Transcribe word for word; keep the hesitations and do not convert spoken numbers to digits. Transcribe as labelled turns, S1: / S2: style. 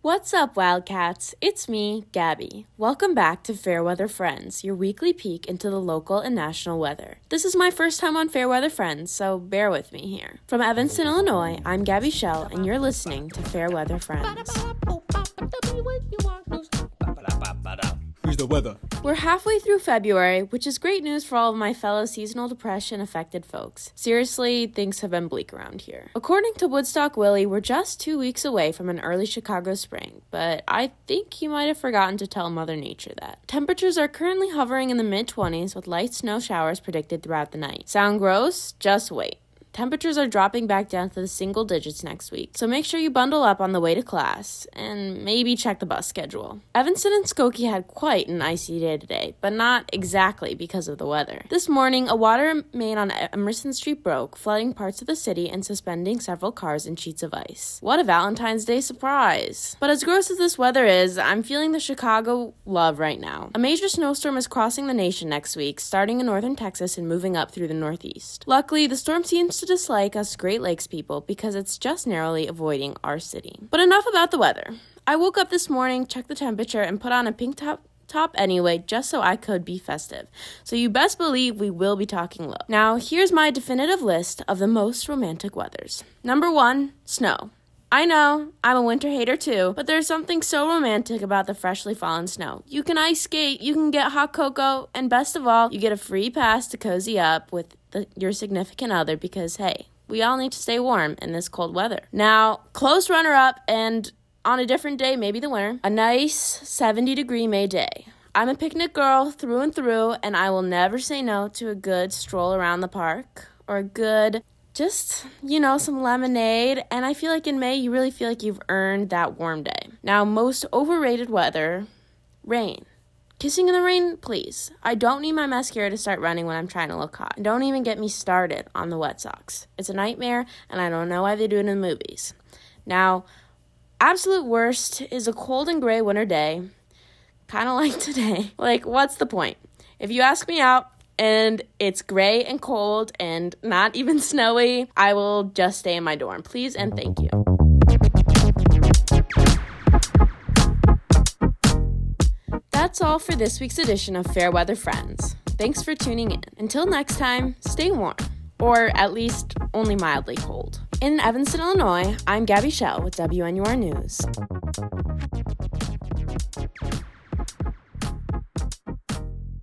S1: What's up, Wildcats? It's me, Gabby. Welcome back to Fairweather Friends, your weekly peek into the local and national weather. This is my first time on Fairweather Friends, so bear with me here. From Evanston, Illinois, I'm Gabby Shell, and you're listening to Fairweather Friends.
S2: Here's the weather.
S1: We're halfway through February, which is great news for all of my fellow seasonal depression affected folks. Seriously, things have been bleak around here. According to Woodstock Willie, we're just two weeks away from an early Chicago spring, but I think he might have forgotten to tell Mother Nature that. Temperatures are currently hovering in the mid twenties with light snow showers predicted throughout the night. Sound gross? Just wait. Temperatures are dropping back down to the single digits next week, so make sure you bundle up on the way to class, and maybe check the bus schedule. Evanston and Skokie had quite an icy day today, but not exactly because of the weather. This morning, a water main on Emerson Street broke, flooding parts of the city and suspending several cars in sheets of ice. What a Valentine's Day surprise! But as gross as this weather is, I'm feeling the Chicago love right now. A major snowstorm is crossing the nation next week, starting in northern Texas and moving up through the northeast. Luckily, the storm seems to dislike us Great Lakes people because it's just narrowly avoiding our city. But enough about the weather. I woke up this morning, checked the temperature, and put on a pink top top anyway just so I could be festive. So you best believe we will be talking low. Now, here's my definitive list of the most romantic weathers. Number one, snow. I know, I'm a winter hater too, but there's something so romantic about the freshly fallen snow. You can ice skate, you can get hot cocoa, and best of all, you get a free pass to cozy up with the, your significant other because, hey, we all need to stay warm in this cold weather. Now, close runner-up, and on a different day, maybe the winter, a nice seventy-degree May day. I'm a picnic girl through and through, and I will never say no to a good stroll around the park or a good Just, you know, some lemonade, and I feel like in May, you really feel like you've earned that warm day. Now, most overrated weather, rain. Kissing in the rain, please. I don't need my mascara to start running when I'm trying to look hot. Don't even get me started on the wet socks. It's a nightmare, and I don't know why they do it in the movies. Now, absolute worst is a cold and gray winter day, kind of like today. Like, what's the point? If you ask me out, and it's gray and cold and not even snowy, I will just stay in my dorm. Please and thank you. That's all for this week's edition of Fairweather Friends. Thanks for tuning in. Until next time, stay warm. Or at least only mildly cold. In Evanston, Illinois, I'm Gabby Shell with W N U R News.